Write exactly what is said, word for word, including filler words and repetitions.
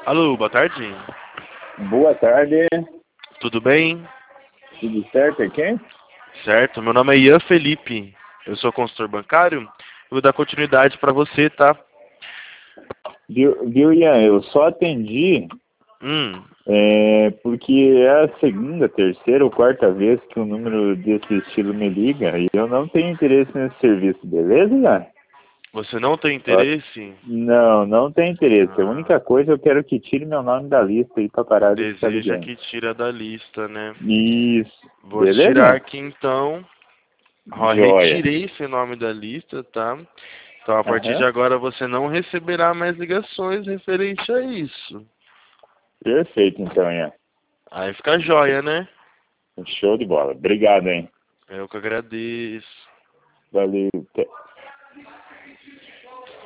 Alô, boa tarde. Boa tarde, Tudo bem? tudo certo aqui? Certo, meu nome é Ian Felipe. Eu sou consultor bancário. Eu vou dar continuidade para você, tá? Viu, viu, Ian? Eu só atendi Hum, é, porque é a segunda, terceira ou quarta vez que um número desse estilo me liga e eu não tenho interesse nesse serviço, beleza, Ian? você não tem Ó, interesse? não, não tem interesse. A Ah, única coisa eu quero que tire meu nome da lista aí pra parar de ficar deseja ligando. que tira da lista, né? Isso, Vou tirar beleza? aqui então. Ó, Joia. retirei esse nome da lista, tá? Então a partir de Aham. agora você não receberá mais ligações referente a isso. Perfeito, então, Ian. Aí fica jóia, né? Show de bola. Obrigado, hein? Eu que agradeço. Valeu. Até.